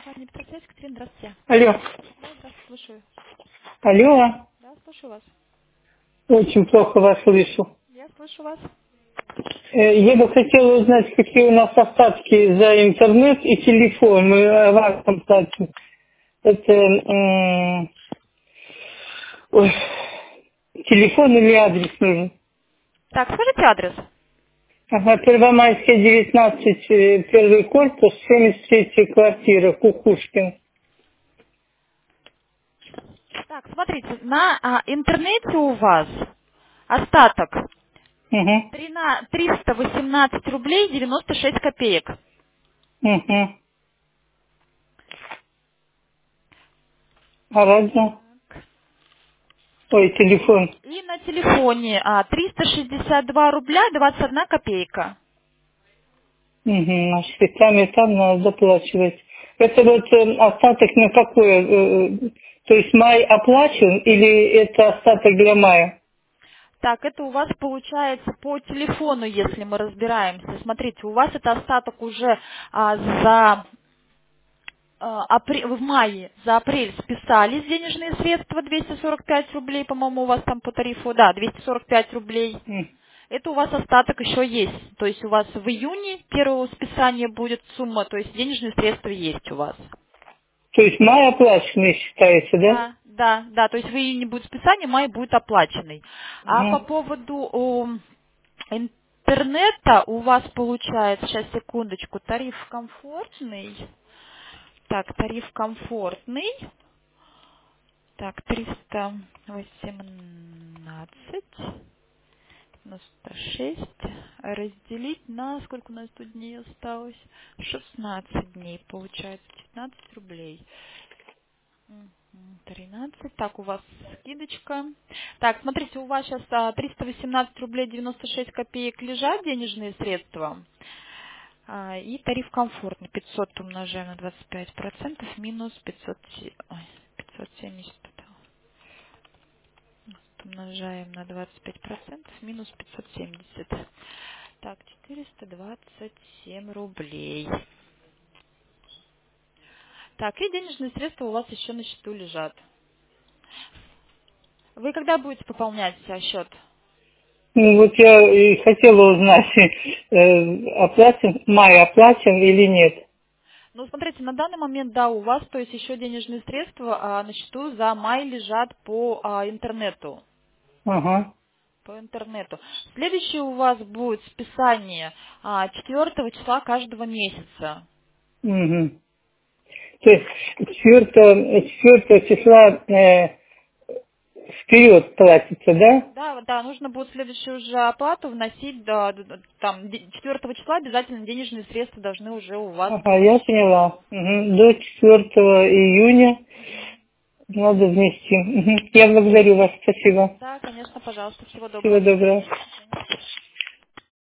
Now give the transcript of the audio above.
Компания Петросвязь, Катерина, здравствуйте. Алло. Да, здравствуйте, слушаю. Алло. Да, слушаю вас. Очень плохо вас слышу. Я слышу вас. Я бы хотела узнать, какие у нас остатки за интернет и телефон. Мы авансом платим. Это ой, телефон или адрес нужен? Так, скажите адрес. Ага, Первомайская, 19, первый корпус, 73 квартира, Кукушкин. Так, смотрите, на интернете у вас остаток Угу, 318 рублей 96 копеек. угу. А радио? Ой, телефон. И на телефоне 362 рубля 21 копейка. Угу, а счетами там надо доплачивать. Это вот остаток на какое? То есть май оплачен или это остаток для мая? Так, это у вас получается по телефону, если мы разбираемся. Смотрите, у вас это остаток уже за в мае за апрель списались денежные средства 245 рублей, по-моему, у вас там по тарифу, да, 245 рублей. М. Это у вас остаток еще есть. То есть у вас в июне первого списания будет сумма, то есть денежные средства есть у вас. То есть май оплаченный считается, да? Да, да, да. То есть в июне будет списание, май будет оплаченный. А по Угу. поводу интернета у вас получается, сейчас секундочку, тариф комфортный. Так, тариф комфортный. Так, 318, 96 разделить на, сколько у нас тут дней осталось? 16 дней, получается, 15 рублей. 13. Так, у вас скидочка. Так, смотрите, у вас сейчас 318 рублей 96 копеек лежат денежные средства. И тариф комфортный. 500 умножаем на 25%, минус 500, 570. Умножаем на 25%, минус 570. Так, 427 рублей. Так, и денежные средства у вас еще на счету лежат. Вы когда будете пополнять счет? Ну вот я и хотела узнать, оплачен, май оплачен или нет. Ну, смотрите, на данный момент, да, у вас, то есть еще денежные средства на счету за май лежат по интернету. Ага. По интернету. Следующее у вас будет списание 4 числа каждого месяца. Угу. То есть 4 числа вперед платится, да? Да, да, нужно будет следующую уже оплату вносить, да, там 4 числа обязательно денежные средства должны уже у вас Ага, быть на я счету. поняла. Мгм. До 4 июня надо внести. Мгм. Я благодарю вас. Спасибо. Да, конечно, пожалуйста, всего Всего доброго. доброго. До свидания.